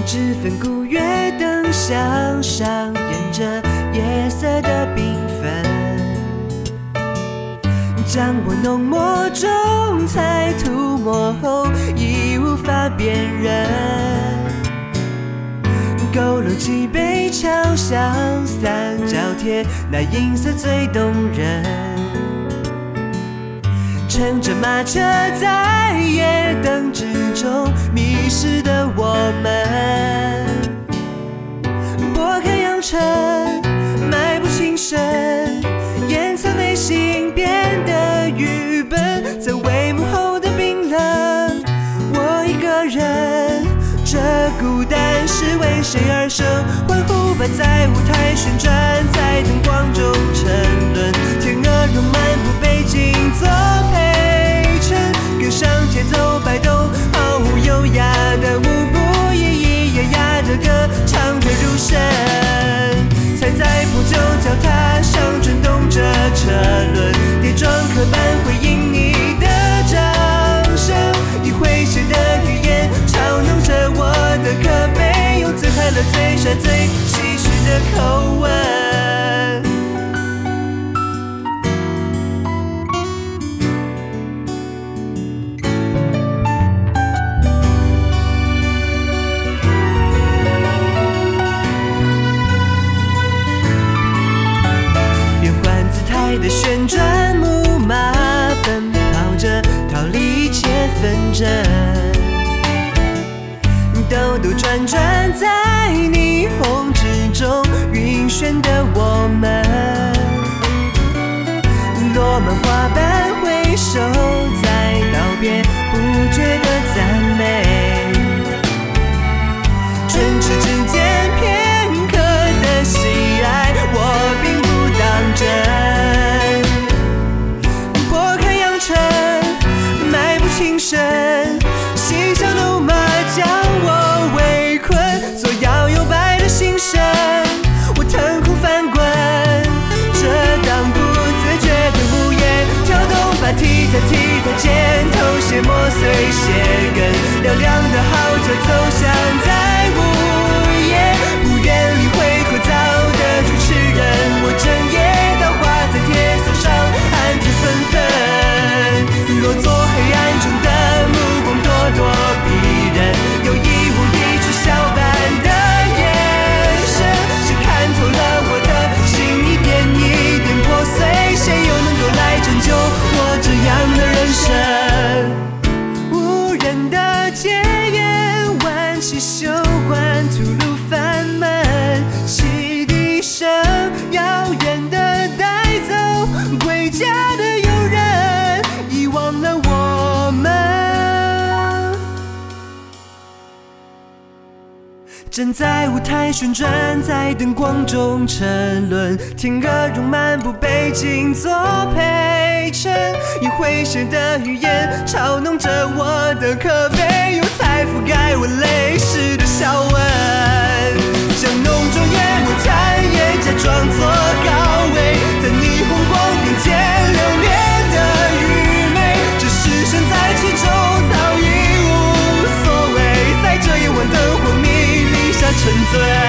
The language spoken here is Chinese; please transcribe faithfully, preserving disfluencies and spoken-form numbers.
脂粉古月灯向上沿着夜色的缤纷，将我浓墨重彩涂抹后已无法辨认。佝偻几杯桥香三角铁，那音色最动人。乘着马车在夜灯之中迷失的我们，拨开阳城迈步情深，掩藏内心变得愚笨。在帷幕后的冰冷，我一个人，这孤单是为谁而生？欢呼吧，在舞台旋转，在灯光中沉沦，天鹅绒漫步背景做陪衬，跟上节奏摆动，毫无优雅的舞步，咿咿呀呀的歌唱着入神。踩在破旧脚踏上转动着车轮，跌撞刻板回应你的掌声，已诙谐的语言嘲弄着我的可悲，用最快乐最傻最唏嘘的口吻。的旋转木马奔跑着逃离一切纷争，兜兜转转在霓虹之中晕眩的我们，落满花瓣回首在道别不觉的赞美，唇齿之间片刻的喜爱我并不当真。情深，嬉笑怒骂将我围困，左摇右摆的心声，我腾空翻滚，这当不自觉的午夜，跳动吧，踢踏踢踏，肩头血磨碎鞋跟，嘹亮的号角走向在午夜，不愿理会枯燥的主持人，我整夜刀划在铁丝上，暗自纷纷，落座黑暗中的目光咄咄逼人，有意无意取笑般的眼神，谁看透了我的心一点一点破碎，谁又能够来拯救我这样的人生？无人的街沿，挽起袖管，吐露烦闷，汽笛声遥远的带走归家的游人，遗忘了我们。站在舞台旋转，在灯光中沉沦，天鹅绒漫步背景做陪衬，以诙谐的语言嘲弄着我的可悲，用彩覆盖我泪湿的笑纹，将浓妆艳抹残也假装作高贵，在霓虹光点间留恋的愚昧，只是身在其中早已无所谓，在这夜晚灯火迷离下沉醉。